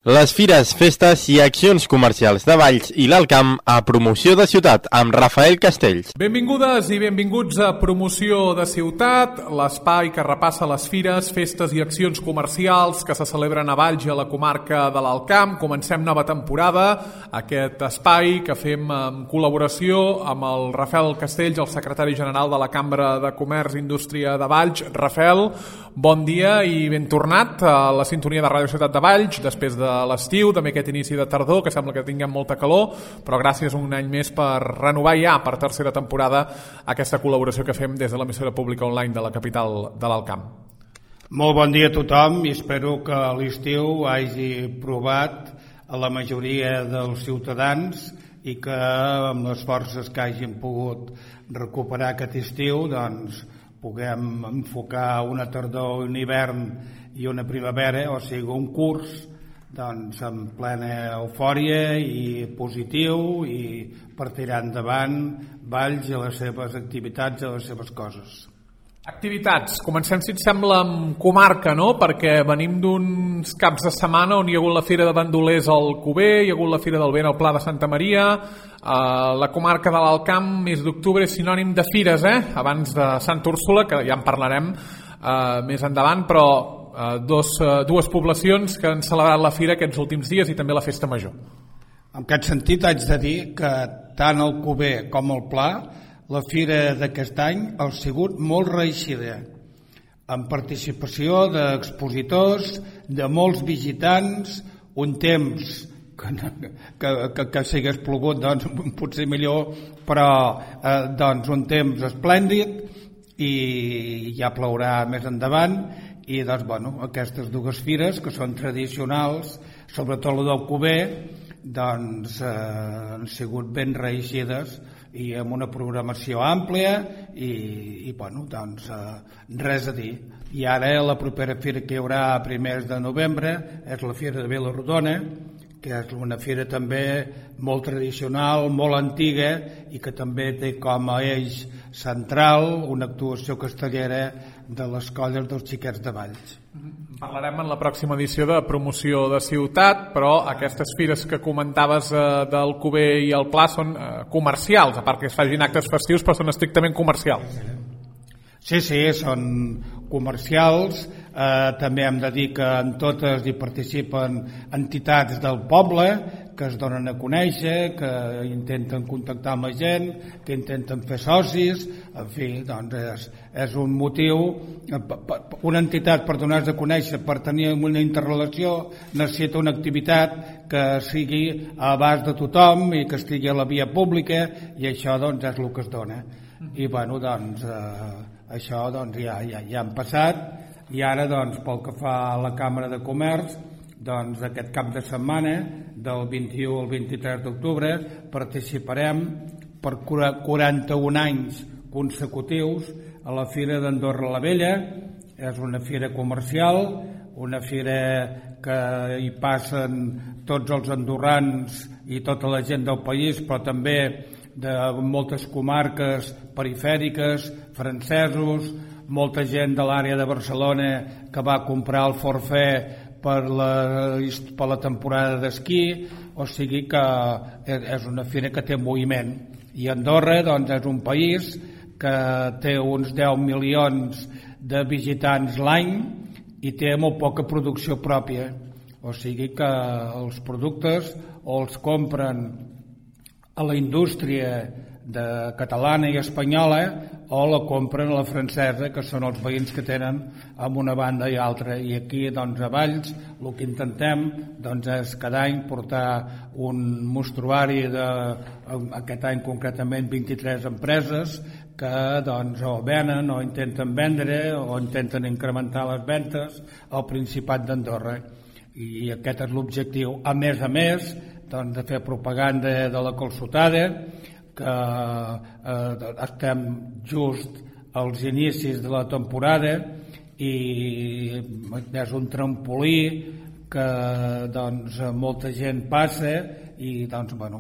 Les fires, festes i accions comercials de Valls i l'Alt Camp a Promoció de Ciutat amb Rafael Castells. Benvingudes i benvinguts a Promoció de Ciutat, l'espai que repassa les fires, festes i accions comercials que se celebren a Valls i a la comarca de l'Alt Camp. Comencem nova temporada, aquest espai que fem en col·laboració amb el Rafael Castells, el secretari general de la Cambra de Comerç i Indústria de Valls. Rafael, bon dia i ben tornat a la sintonia de Ràdio Ciutat de Valls, després de l'estiu, també aquest inici de tardor, que sembla que tinguem molta calor, però gràcies un any més per renovar ja per tercera temporada aquesta col·laboració que fem des de l'emissora pública online de la capital de l'Alt Camp. Molt bon dia a tothom i espero que a l'estiu hagi provat a la majoria dels ciutadans i que amb les forces que hagin pogut recuperar aquest estiu doncs puguem enfocar una tardor, un hivern i una primavera, o sigui un curs doncs en plena eufòria i positiu i per tirar endavant Valls i les seves activitats i les seves coses. Activitats. Comencem, si et sembla, amb comarca, no? Perquè venim d'uns caps de setmana on hi ha hagut la Fira de Bandolers al Cuber, hi ha hagut la Fira del Vent al Pla de Santa Maria, la comarca de l'Alt Camp, mes d'octubre, és sinònim de fires, abans de Santa Úrsula, que ja en parlarem més endavant, però dues poblacions que han celebrat la Fira aquests últims dies i també la Festa Major. En aquest sentit haig de dir que tant el Cuber com el Pla, la Fira d'aquest any ha sigut molt reeixida, amb participació d'expositors, de molts visitants, un temps que s'hagués plogut doncs, potser millor, però doncs, un temps esplèndid i ja plourà més endavant. I doncs, bueno, aquestes dues fires que són tradicionals, sobretot la del Cuber, doncs, han sigut ben reeixides i amb una programació àmplia i bueno, doncs, res a dir. I ara la propera fira que hi haurà a primers de novembre és la Fira de Vila-rodona, que és una fira també molt tradicional, molt antiga i que també té com a eix central una actuació castellera de les colles dels xiquets de Valls. Parlarem en la pròxima edició de Promoció de Ciutat, però aquestes fires que comentaves del Cuber i el Pla són comercials, a part que es facin actes festius, però són estrictament comercials. Sí, són comercials. També hem de dir que en totes hi participen entitats del poble que es donen a conèixer, que intenten contactar amb la gent, que intenten fer socis. En fi, doncs és un motiu. Una entitat, per donar-se a conèixer, per tenir una interrelació, necessita una activitat que sigui a abast de tothom i que estigui a la via pública, i això doncs és el que es dona. I bueno, doncs això doncs ja han passat. I ara, doncs, pel que fa a la Càmera de Comerç, doncs aquest cap de setmana, del 21 al 23 d'octubre, participarem per 41 anys consecutius a la Fira d'Andorra la Vella. És una fira comercial, una fira que hi passen tots els andorrans i tota la gent del país, però també de moltes comarques perifèriques, francesos, molta gent de l'àrea de Barcelona que va comprar el forfait per la temporada d'esquí, o sigui que és una fira que té moviment. I Andorra doncs, és un país que té uns 10 milions de visitants l'any i té molt poca producció pròpia, o sigui que els productes o els compren a la indústria catalana i espanyola o la compren a la francesa, que són els veïns que tenen amb una banda i altra. I aquí doncs, a Valls el que intentem doncs, és cada any portar un mostruari aquest any concretament 23 empreses que doncs, o venen o intenten vendre o intenten incrementar les ventes al Principat d'Andorra. I aquest és l'objectiu. A més doncs, de fer propaganda de la calçotada, que estem just als inicis de la temporada i és un trampolí que doncs, molta gent passa i doncs, bueno,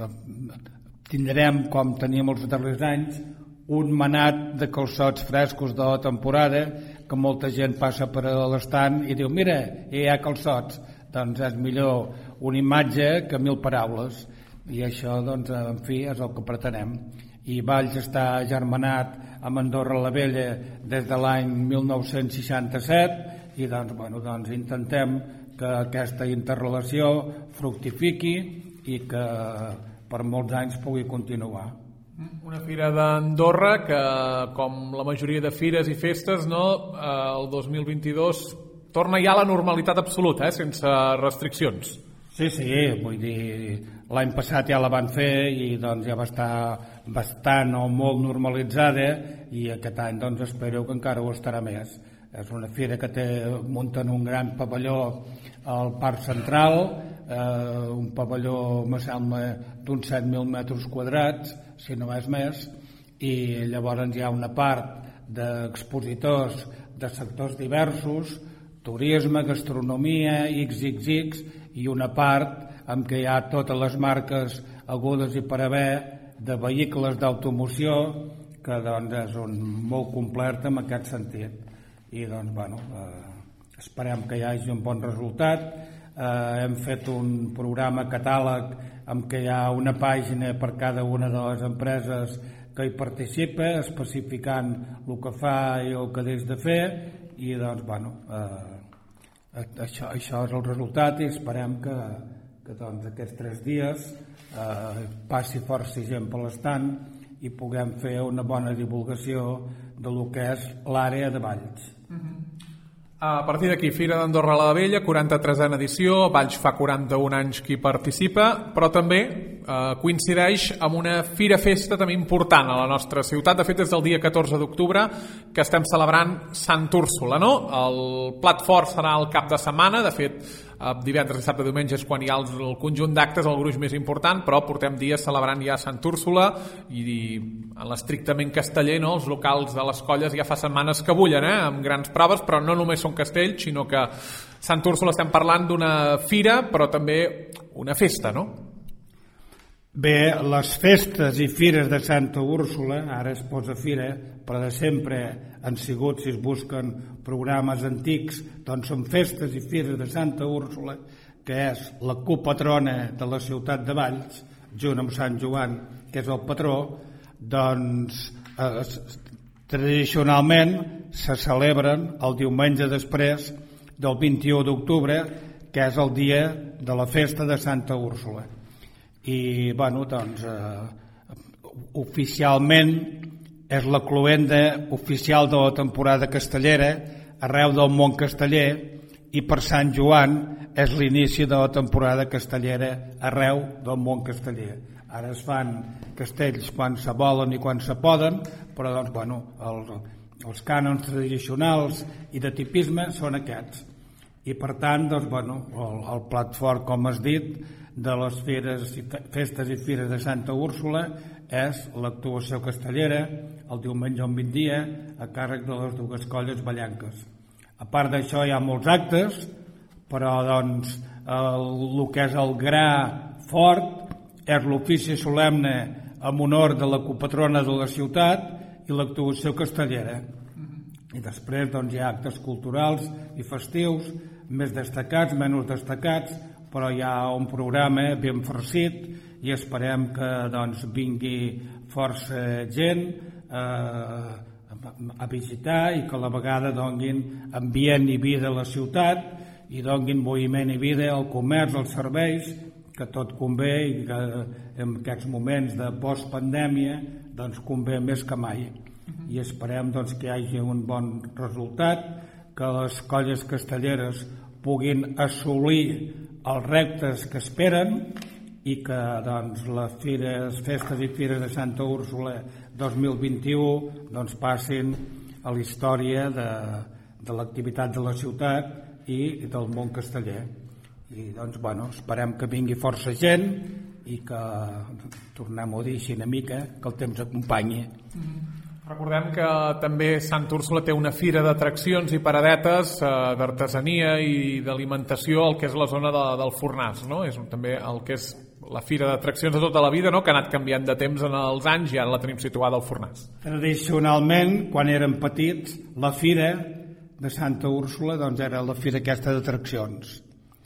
tindrem, com teníem els darrers anys, un manat de calçots frescos de la temporada que molta gent passa per l'estant i diu, mira, hi ha calçots. doncs és millor una imatge que 1000 paraules, i això, doncs, en fi, és el que pretenem. I Valls està germanat amb Andorra la Vella des de l'any 1967 i doncs intentem que aquesta interrelació fructifiqui i que per molts anys pugui continuar. Una fira d'Andorra que, com la majoria de fires i festes, el 2022 torna ja a la normalitat absoluta, sense restriccions. Sí, vull dir, l'any passat ja la van fer i doncs ja va estar bastant o molt normalitzada, i aquest any doncs espero que encara ho estarà més. És una fira que munten un gran pavelló al Parc Central, un pavelló, me sembla, d'uns 7.000 metres quadrats, si no és més, i llavors hi ha una part d'expositors de sectors diversos, turisme, gastronomia, XXX, i una part en què hi ha totes les marques hagudes i per haver de vehicles d'automoció, que doncs és molt complet en aquest sentit. I doncs, esperem que hi hagi un bon resultat. Hem fet un programa catàleg en què hi ha una pàgina per cada una de les empreses que hi participa, especificant el que fa i el que deixa de fer, i doncs, això és el resultat, i esperem que doncs, aquests 3 dies passi força gent per l'estant i puguem fer una bona divulgació de lo que és l'àrea de Valls. A partir d'aquí, Fira d'Andorra la Vella, 43a edició, Valls fa 41 anys que hi participa, però també coincideix amb una fira-festa també important a la nostra ciutat. De fet, és el dia 14 d'octubre que estem celebrant Sant Úrsula, no? El plat fort serà el cap de setmana. De fet, divendres, dissabte, diumenge és quan hi ha el conjunt d'actes, el gruix més important, però portem dies celebrant ja Sant Úrsula, i en l'estrictament casteller, no? Els locals de les colles ja fa setmanes que bullen, amb grans proves, però no només són castells, sinó que Sant Úrsula estem parlant d'una fira, però també una festa, no? Bé, les festes i fires de Santa Úrsula, ara es posa fira, però de sempre han sigut, si es busquen programes antics, doncs són festes i fires de Santa Úrsula, que és la copatrona de la ciutat de Valls, junt amb Sant Joan, que és el patró. Doncs tradicionalment se celebren el diumenge després del 21 d'octubre, que és el dia de la festa de Santa Úrsula. I doncs oficialment és la cloenda oficial de la temporada castellera arreu del món casteller, i per Sant Joan és l'inici de la temporada castellera arreu del món casteller. Ara es fan castells quan se volen i quan se poden, però els cànons tradicionals i de tipisme són aquests. I per tant, el plat fort, com has dit, de les festes i fires de Santa Úrsula és l'actuació castellera el diumenge al migdia a càrrec de les 2 colles ballenques. A part d'això hi ha molts actes, però el que és el gra fort és l'ofici solemne en honor de la copatrona de la ciutat i l'actuació castellera. I després hi ha actes culturals i festius, més destacats, menys destacats, però hi ha un programa ben farcit i esperem que vingui força gent a visitar i que a la vegada donguin ambient i vida a la ciutat i donguin moviment i vida al comerç, als serveis, que tot convé, i que en aquests moments de postpandèmia convé més que mai. I esperem que hi hagi un bon resultat, que les colles castelleres puguin assolir els reptes que esperen i que les festes i fires de Santa Úrsula 2021 passin a la història de l'activitat de la ciutat i del món casteller. I esperem que vingui força gent i que, tornem-ho a dir així una mica, que el temps acompanyi. Recordem que també Sant Úrsula té una fira d'atraccions i paradetes d'artesania i d'alimentació al que és la zona del Fornàs, no? És també el que és la fira d'atraccions de tota la vida, no? Que ha anat canviant de temps en els anys i ara la tenim situada al Fornàs. Tradicionalment, quan érem petits, la fira de Santa Úrsula era la fira aquesta d'atraccions.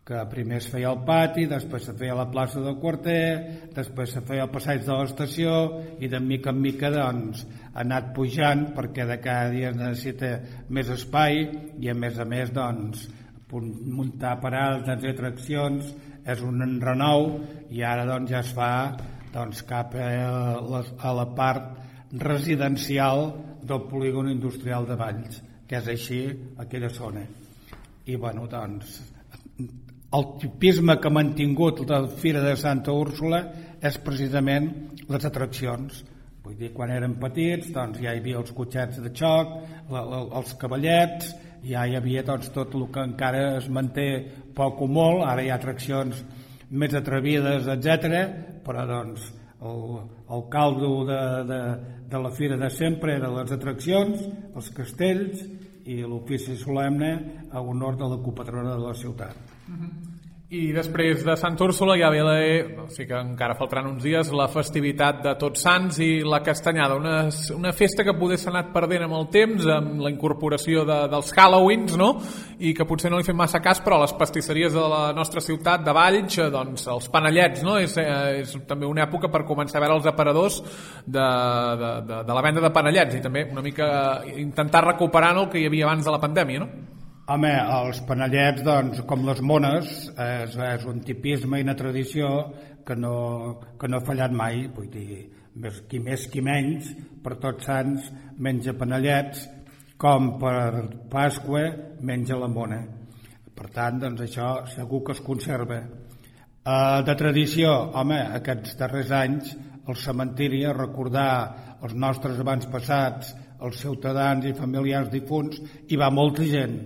que primer es feia al pati, després se feia a la plaça del Quarter, després se feia al passeig de l'estació i de mica en mica doncs, ha anat pujant perquè de cada dia es necessita més espai i a més doncs, muntar parades i atraccions és un renou i ara doncs, ja es fa doncs, cap a la part residencial del polígon industrial de Valls, que és així aquella zona. I bueno, doncs, el tipisme que ha mantingut la Fira de Santa Úrsula és precisament les atraccions. Vull dir, quan érem petits doncs, ja hi havia els cotxets de xoc, els cavallets, ja hi havia doncs, tot el que encara es manté poc o molt, ara hi ha atraccions més atrevides, etc. Però doncs, el caldo de la fira de sempre era les atraccions, els castells i l'ofici solemne a honor de la copatrona de la ciutat. I després de Santa Úrsula ja ve o sigui que encara faltaran uns dies, la festivitat de Tots Sants i la Castanyada, una festa que poder s'ha anat perdent amb el temps, amb la incorporació dels Halloweens, no? I que potser no li fem massa cas, però a les pastisseries de la nostra ciutat de Valls, doncs els panellets, no? És també una època per començar a veure els aparadors de la venda de panellets i també una mica intentar recuperar el que hi havia abans de la pandèmia, no? Home, els panellets, doncs, com les mones, és un tipisme i una tradició que no ha fallat mai. Vull dir, qui més qui menys, per Tots Sants menja panellets, com per Pasqua menja la mona. Per tant, doncs, això segur que es conserva. De tradició, home, aquests darrers anys, el cementiri, a recordar els nostres avantpassats, els ciutadans i familiars difunts, hi va molta gent.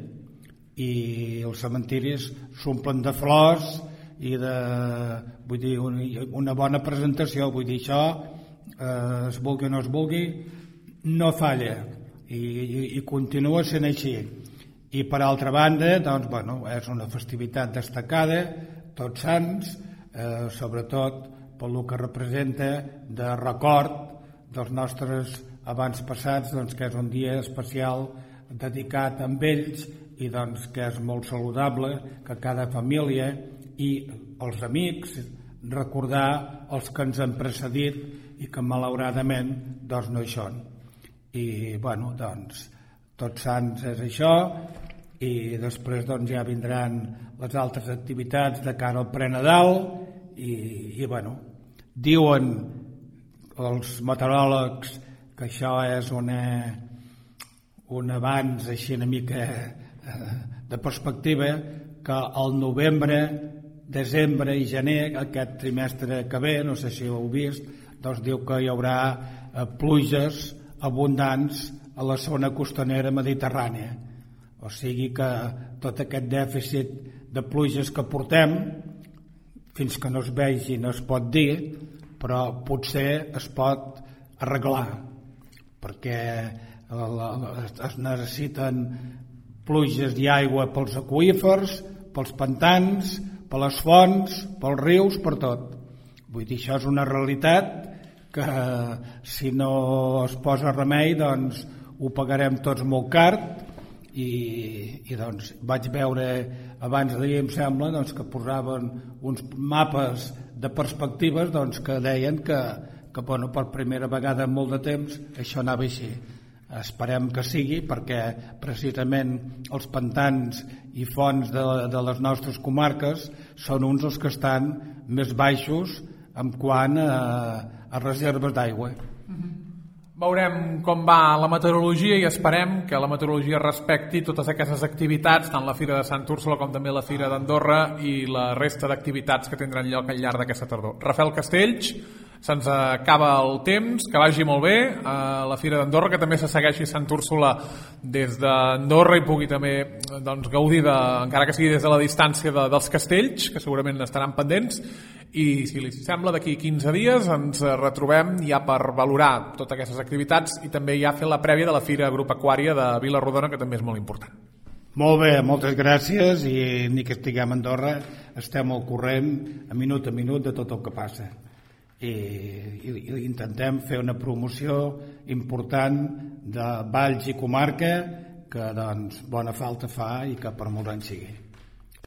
I els cementiris s'omplen de flors i vull dir, una bona presentació. Vull dir, això, es vulgui o no es vulgui, no falla i continua sent així. I per altra banda, doncs, bueno, és una festivitat destacada, Tots Sants, sobretot pel que representa de record dels nostres avantpassats, doncs, que és un dia especial dedicat a ells i doncs, que és molt saludable que cada família i els amics recordar els que ens han precedit i que malauradament doncs, no hi són. I bueno, doncs, Tots Sants és això i després doncs, ja vindran les altres activitats de cara al Prenadal i bueno, diuen els meteoròlegs que això és un avanç així una mica de perspectiva, que al novembre, desembre i gener, aquest trimestre que ve, no sé si ho heu vist, doncs diu que hi haurà pluges abundants a la zona costanera mediterrània. O sigui que tot aquest dèficit de pluges que portem, fins que no es vegi no es pot dir, però potser es pot arreglar, perquè es necessiten pluges i aigua pels aqüífers, pels pantans, per les fonts, pels rius, per tot. Vull dir, això és una realitat que si no es posa remei doncs ho pagarem tots molt car i doncs vaig veure abans d'ahir, em sembla, doncs, que posaven uns mapes de perspectives doncs, que deien que bueno, per primera vegada en molt de temps això anava així. Esperem que sigui perquè precisament els pantans i fonts de les nostres comarques són uns dels que estan més baixos en quant a reserves d'aigua. Veurem com va la meteorologia i esperem que la meteorologia respecti totes aquestes activitats, tant la Fira de Santa Úrsula com també la Fira d'Andorra i la resta d'activitats que tindran lloc al llarg d'aquesta tardor. Rafael Castells, se'ns acaba el temps, que vagi molt bé a la Fira d'Andorra, que també se segueixi Santa Úrsula des d'Andorra i pugui també doncs, gaudir, encara que sigui des de la distància dels castells, que segurament estaran pendents, i si li sembla d'aquí 15 dies ens retrobem ja per valorar totes aquestes activitats i també ja fer la prèvia de la Fira Agropecuària de Vila-rodona, que també és molt important. Molt bé, moltes gràcies, i ni que estiguem a Andorra estem al corrent a minut de tot el que passa. I intentem fer una promoció important de Valls i comarca que doncs bona falta fa i que per molts anys sigui.